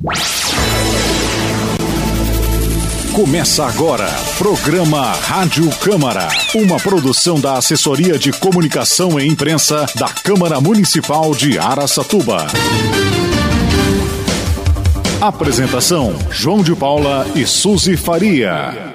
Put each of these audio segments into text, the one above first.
Começa agora, programa Rádio Câmara, uma produção da Assessoria de Comunicação e Imprensa da Câmara Municipal de Araçatuba. Apresentação, João de Paula e Suzy Faria.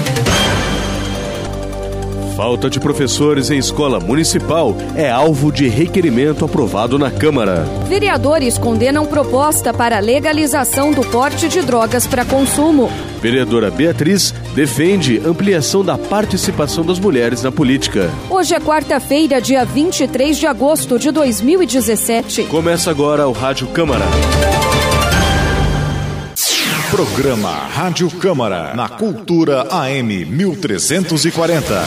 Falta de professores em escola municipal é alvo de requerimento aprovado na Câmara. Vereadores condenam proposta para legalização do porte de drogas para consumo. Vereadora Beatriz defende ampliação da participação das mulheres na política. Hoje é quarta-feira, dia 23 de agosto de 2017. Começa agora o Rádio Câmara. Programa Rádio Câmara, na Cultura AM 1340.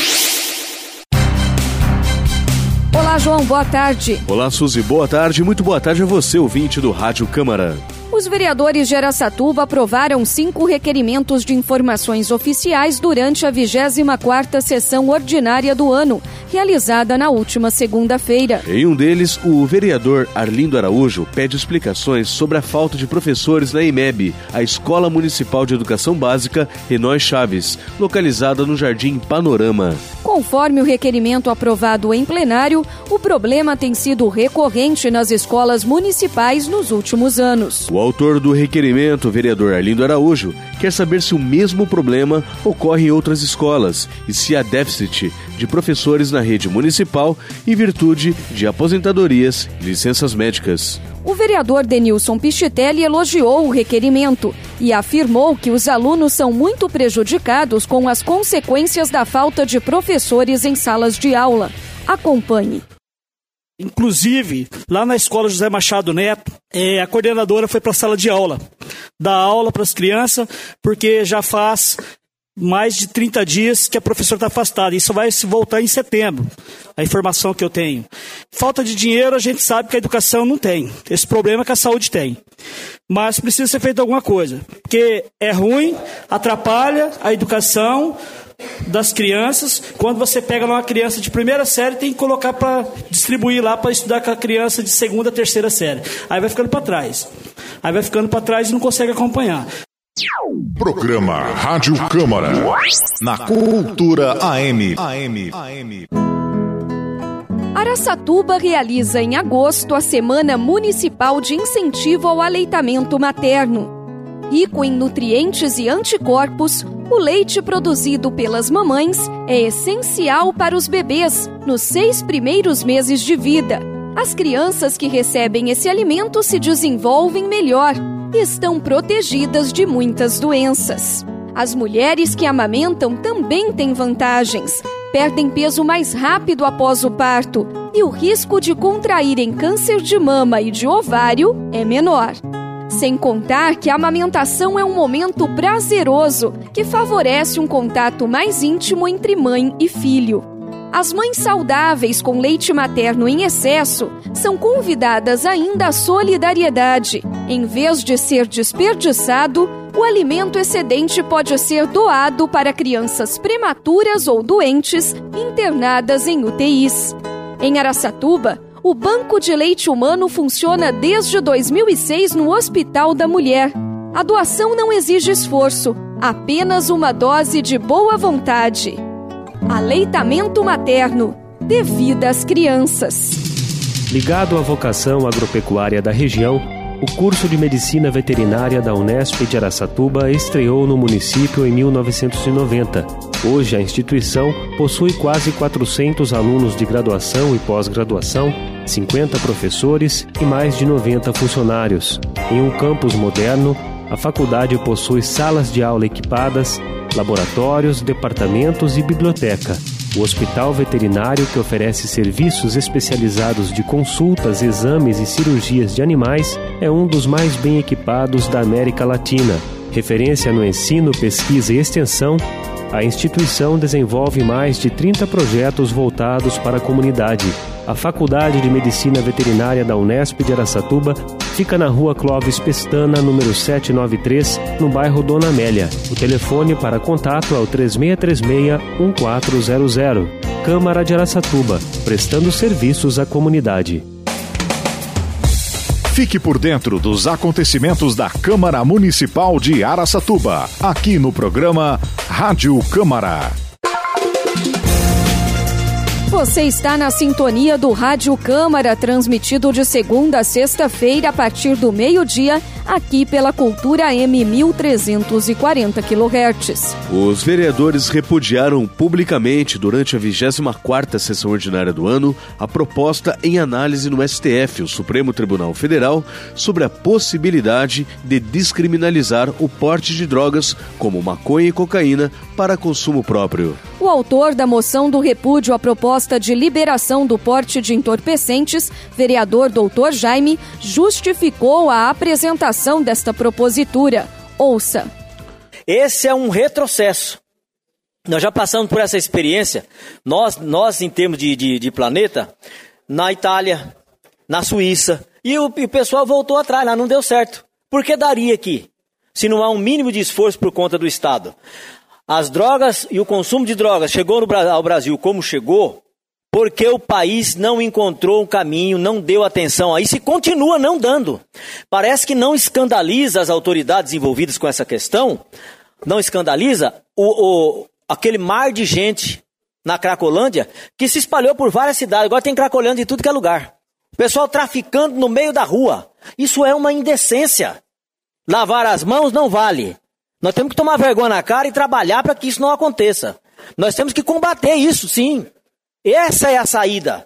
Olá, João, boa tarde. Olá, Suzy, boa tarde. Muito boa tarde a você, ouvinte do Rádio Câmara. Os vereadores de Araçatuba aprovaram 5 requerimentos de informações oficiais durante a 24ª sessão ordinária do ano, realizada na última segunda-feira. Em um deles, o vereador Arlindo Araújo pede explicações sobre a falta de professores na IMEB, a Escola Municipal de Educação Básica Renói Chaves, localizada no Jardim Panorama. Conforme o requerimento aprovado em plenário, o problema tem sido recorrente nas escolas municipais nos últimos anos. O autor do requerimento, o vereador Arlindo Araújo, quer saber se o mesmo problema ocorre em outras escolas e se há déficit de professores na rede municipal em virtude de aposentadorias e licenças médicas. O vereador Denilson Pichitelli elogiou o requerimento e afirmou que os alunos são muito prejudicados com as consequências da falta de professores em salas de aula. Acompanhe. Inclusive, lá na escola José Machado Neto, a coordenadora foi para a sala de aula, dar aula para as crianças, porque já faz mais de 30 dias que a professora está afastada. Isso vai se voltar em setembro, a informação que eu tenho. Falta de dinheiro, a gente sabe que a educação não tem. Esse problema que a saúde tem. Mas precisa ser feito alguma coisa, porque é ruim, atrapalha a educação das crianças. Quando você pega uma criança de primeira série, tem que colocar para distribuir lá para estudar com a criança de segunda, terceira série. Aí vai ficando para trás. E não consegue acompanhar. Programa Rádio Câmara, na Cultura AM. Araçatuba realiza em agosto a Semana Municipal de Incentivo ao Aleitamento Materno. Rico em nutrientes e anticorpos, o leite produzido pelas mamães é essencial para os bebês nos 6 primeiros meses de vida. As crianças que recebem esse alimento se desenvolvem melhor e estão protegidas de muitas doenças. As mulheres que amamentam também têm vantagens. Perdem peso mais rápido após o parto e o risco de contraírem câncer de mama e de ovário é menor. Sem contar que a amamentação é um momento prazeroso que favorece um contato mais íntimo entre mãe e filho. As mães saudáveis com leite materno em excesso são convidadas ainda à solidariedade. Em vez de ser desperdiçado, o alimento excedente pode ser doado para crianças prematuras ou doentes internadas em UTIs. Em Araçatuba, o Banco de Leite Humano funciona desde 2006 no Hospital da Mulher. A doação não exige esforço, apenas uma dose de boa vontade. Aleitamento materno, dê vida às crianças. Ligado à vocação agropecuária da região, o curso de Medicina Veterinária da Unesp de Araçatuba estreou no município em 1990. Hoje, a instituição possui quase 400 alunos de graduação e pós-graduação, 50 professores e mais de 90 funcionários. Em um campus moderno, a faculdade possui salas de aula equipadas, laboratórios, departamentos e biblioteca. O hospital veterinário, que oferece serviços especializados de consultas, exames e cirurgias de animais, é um dos mais bem equipados da América Latina. Referência no ensino, pesquisa e extensão, a instituição desenvolve mais de 30 projetos voltados para a comunidade. A Faculdade de Medicina Veterinária da Unesp de Araçatuba fica na Rua Clóvis Pestana, número 793, no bairro Dona Amélia. O telefone para contato é o 3636-1400. Câmara de Araçatuba, prestando serviços à comunidade. Fique por dentro dos acontecimentos da Câmara Municipal de Araçatuba, aqui no programa Rádio Câmara. Você está na sintonia do Rádio Câmara, transmitido de segunda a sexta-feira a partir do meio-dia, aqui pela Cultura M 1340 kHz. Os vereadores repudiaram publicamente, durante a 24ª sessão ordinária do ano, a proposta em análise no STF, o Supremo Tribunal Federal, sobre a possibilidade de descriminalizar o porte de drogas como maconha e cocaína para consumo próprio. O autor da moção do repúdio à proposta de liberação do porte de entorpecentes, vereador Dr. Jaime, justificou a apresentação desta propositura. Ouça. Esse é um retrocesso. Nós já passamos por essa experiência, nós em termos de planeta, na Itália, na Suíça, e o pessoal voltou atrás, lá não deu certo. Por que daria aqui, se não há um mínimo de esforço por conta do Estado? As drogas e o consumo de drogas chegou ao Brasil como chegou, porque o país não encontrou um caminho, não deu atenção a isso e continua não dando. Parece que não escandaliza as autoridades envolvidas com essa questão, não escandaliza aquele mar de gente na Cracolândia que se espalhou por várias cidades. Agora tem Cracolândia em tudo que é lugar. O pessoal traficando no meio da rua. Isso é uma indecência. Lavar as mãos não vale. Nós temos que tomar vergonha na cara e trabalhar para que isso não aconteça. Nós temos que combater isso, sim. Essa é a saída.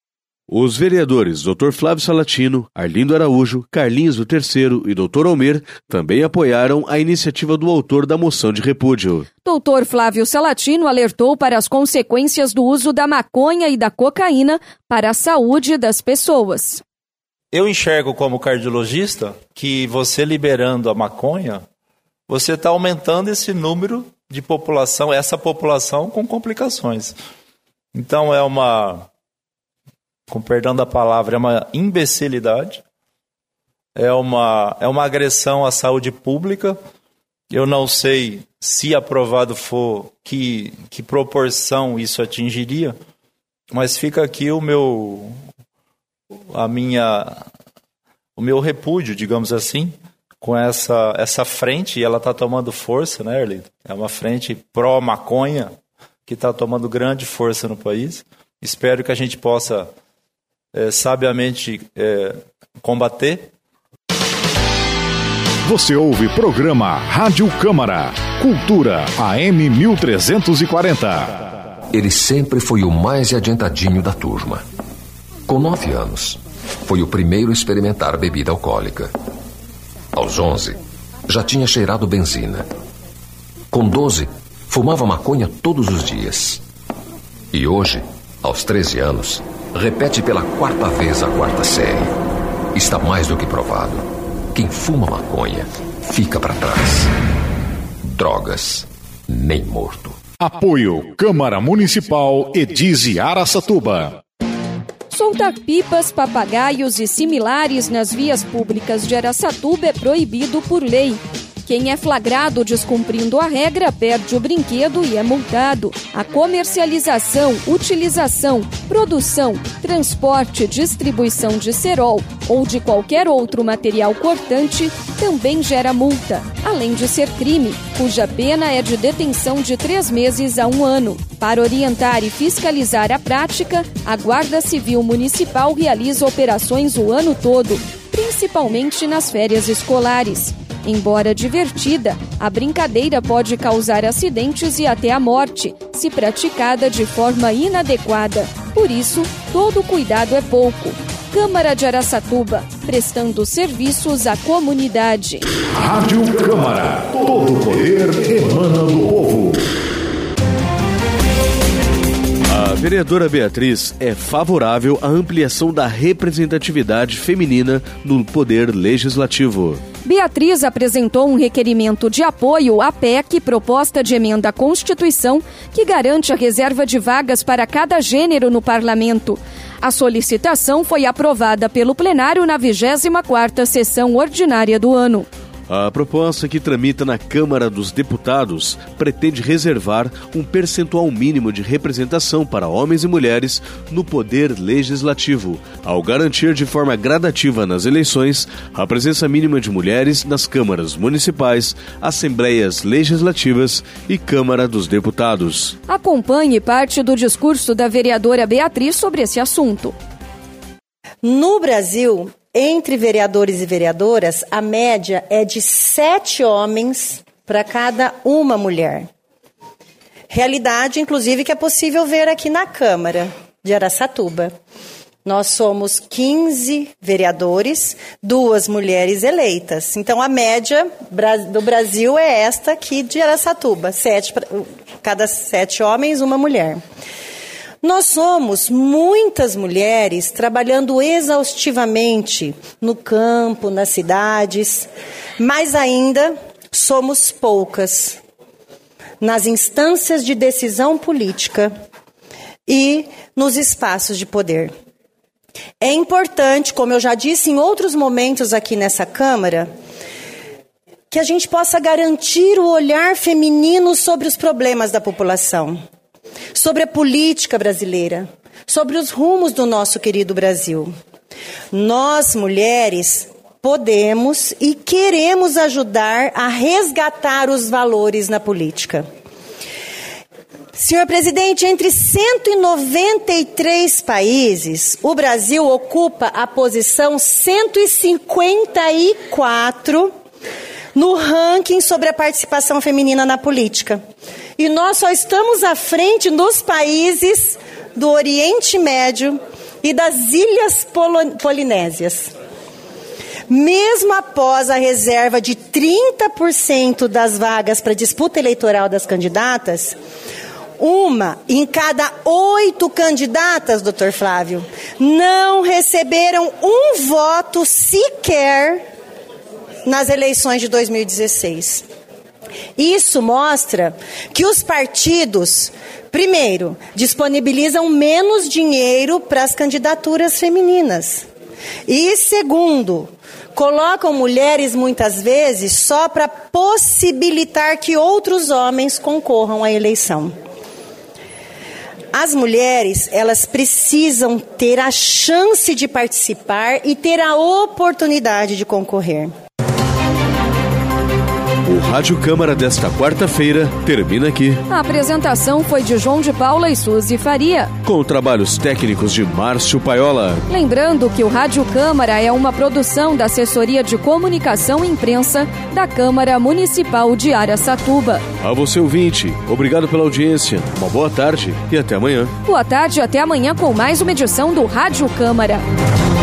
Os vereadores Dr. Flávio Salatino, Arlindo Araújo, Carlinhos do Terceiro e Dr. Almer também apoiaram a iniciativa do autor da moção de repúdio. Dr. Flávio Salatino alertou para as consequências do uso da maconha e da cocaína para a saúde das pessoas. Eu enxergo como cardiologista que você liberando a maconha, você está aumentando esse número de população, essa população com complicações. Então com perdão da palavra, é uma imbecilidade, é uma agressão à saúde pública. Eu não sei, se aprovado for, que proporção isso atingiria, mas fica aqui o meu repúdio, digamos assim, com essa frente, e ela está tomando força, né, Arlindo? É uma frente pró-maconha que está tomando grande força no país. Espero que a gente possa sabiamente combater. Você ouve programa Rádio Câmara, Cultura AM 1340. Ele sempre foi o mais adiantadinho da turma. Com 9 anos, foi o primeiro a experimentar bebida alcoólica. Aos 11, já tinha cheirado benzina. Com 12, fumava maconha todos os dias. E hoje, aos 13 anos, repete pela 4ª vez a 4ª série. Está mais do que provado. Quem fuma maconha fica para trás. Drogas, nem morto. Apoio Câmara Municipal Edise Araçatuba. Soltar pipas, papagaios e similares nas vias públicas de Araçatuba é proibido por lei. Quem é flagrado descumprindo a regra perde o brinquedo e é multado. A comercialização, utilização, produção, transporte, distribuição de cerol ou de qualquer outro material cortante também gera multa, além de ser crime, cuja pena é de detenção de 3 meses a 1 ano. Para orientar e fiscalizar a prática, a Guarda Civil Municipal realiza operações o ano todo, principalmente nas férias escolares. Embora divertida, a brincadeira pode causar acidentes e até a morte, se praticada de forma inadequada. Por isso, todo cuidado é pouco. Câmara de Araçatuba, prestando serviços à comunidade. Rádio Câmara, todo o poder emana do povo. A vereadora Beatriz é favorável à ampliação da representatividade feminina no Poder Legislativo. Beatriz apresentou um requerimento de apoio à PEC, proposta de emenda à Constituição, que garante a reserva de vagas para cada gênero no Parlamento. A solicitação foi aprovada pelo plenário na 24ª sessão ordinária do ano. A proposta que tramita na Câmara dos Deputados pretende reservar um percentual mínimo de representação para homens e mulheres no poder legislativo, ao garantir de forma gradativa nas eleições a presença mínima de mulheres nas câmaras municipais, assembleias legislativas e Câmara dos Deputados. Acompanhe parte do discurso da vereadora Beatriz sobre esse assunto. No Brasil, entre vereadores e vereadoras, a média é de 7 homens para cada uma mulher. Realidade, inclusive, que é possível ver aqui na Câmara de Araçatuba. Nós somos 15 vereadores, 2 mulheres eleitas. Então, a média do Brasil é esta aqui de Araçatuba. Cada 7 homens, uma mulher. Nós somos muitas mulheres trabalhando exaustivamente no campo, nas cidades, mas ainda somos poucas nas instâncias de decisão política e nos espaços de poder. É importante, como eu já disse em outros momentos aqui nessa Câmara, que a gente possa garantir o olhar feminino sobre os problemas da população, sobre a política brasileira, sobre os rumos do nosso querido Brasil. Nós, mulheres, podemos e queremos ajudar a resgatar os valores na política. Senhor presidente, entre 193 países, o Brasil ocupa a posição 154 no ranking sobre a participação feminina na política. E nós só estamos à frente nos países do Oriente Médio e das Ilhas Polinésias. Mesmo após a reserva de 30% das vagas para disputa eleitoral das candidatas, 1 em cada 8 candidatas, doutor Flávio, não receberam um voto sequer nas eleições de 2016. Isso mostra que os partidos, primeiro, disponibilizam menos dinheiro para as candidaturas femininas. E, segundo, colocam mulheres muitas vezes só para possibilitar que outros homens concorram à eleição. As mulheres, elas precisam ter a chance de participar e ter a oportunidade de concorrer. O Rádio Câmara desta quarta-feira termina aqui. A apresentação foi de João de Paula e Suzy Faria, com trabalhos técnicos de Márcio Paiola. Lembrando que o Rádio Câmara é uma produção da Assessoria de Comunicação e Imprensa da Câmara Municipal de Araçatuba. A você, ouvinte, obrigado pela audiência. Uma boa tarde e até amanhã. Boa tarde e até amanhã com mais uma edição do Rádio Câmara.